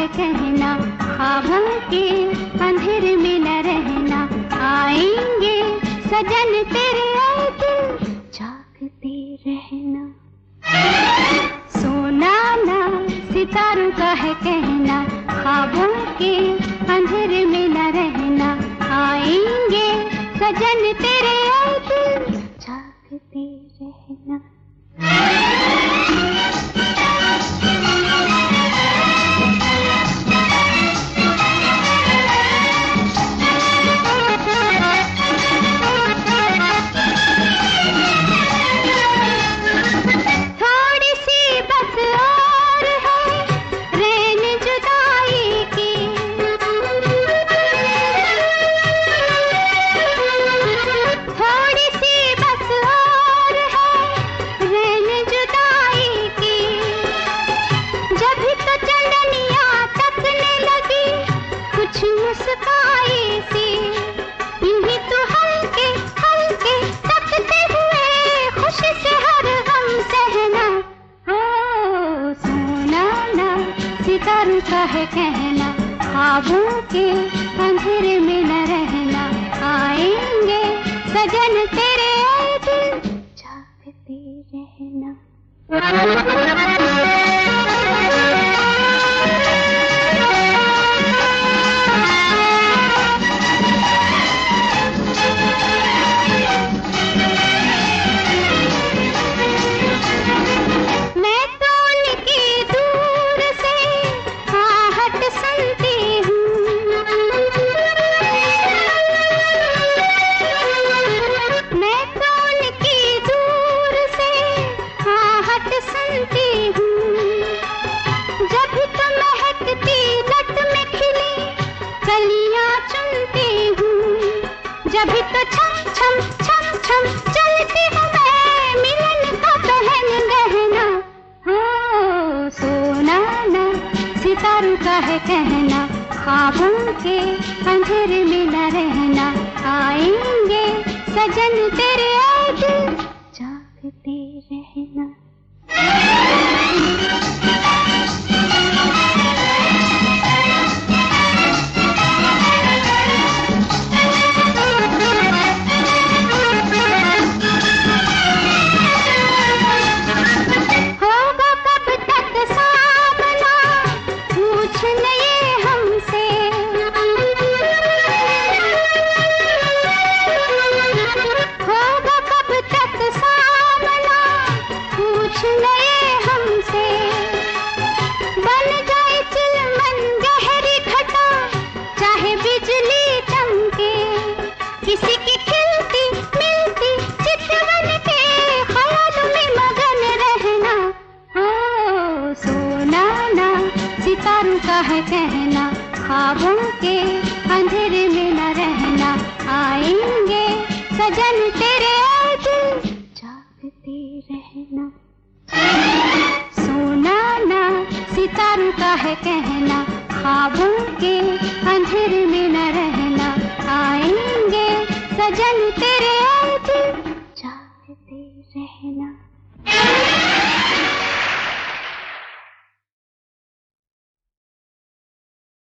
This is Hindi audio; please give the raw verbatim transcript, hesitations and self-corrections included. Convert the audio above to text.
है कहना, ख्वाबों के अंधेरे में न रहना। आएंगे सजन तेरे आए दिल जागते रहना। सोना ना सितारों का है कहना, ख्वाबों के अंधेरे में न रहना। आएंगे सजन तेरे आए दिल जागते रहना। मुस्काई सी इन्हीं तो हल्के हल्के तकते हुए खुशी से हर गम सहना। ओ सोना ना सितारों का है कहना, ख्वाबों के अंधेरे में न रहना। आएंगे सजन तेरे आए दिल जागते रहना। जभी तो छम छम छम छम चलती हूँ मैं मिलन का पहन गहना। हो सोना ना सितारों का है कहना, ख्वाबों के अंधेरे में न रहना। आएंगे सजन तेरे आए दिल जागते रहना। किसी की खिलती मिलती चितवन के ख्याल में मगन रहना। ओ सोना ना सितारों का है कहना, ख्वाबों के अंधेरे में न रहना। आएंगे सजन तेरे आए दिल जागते रहना। सोना ना सितारों का है कहना, ख्वाबों के अंधेरे में न रहना। आएंगे सजन तेरे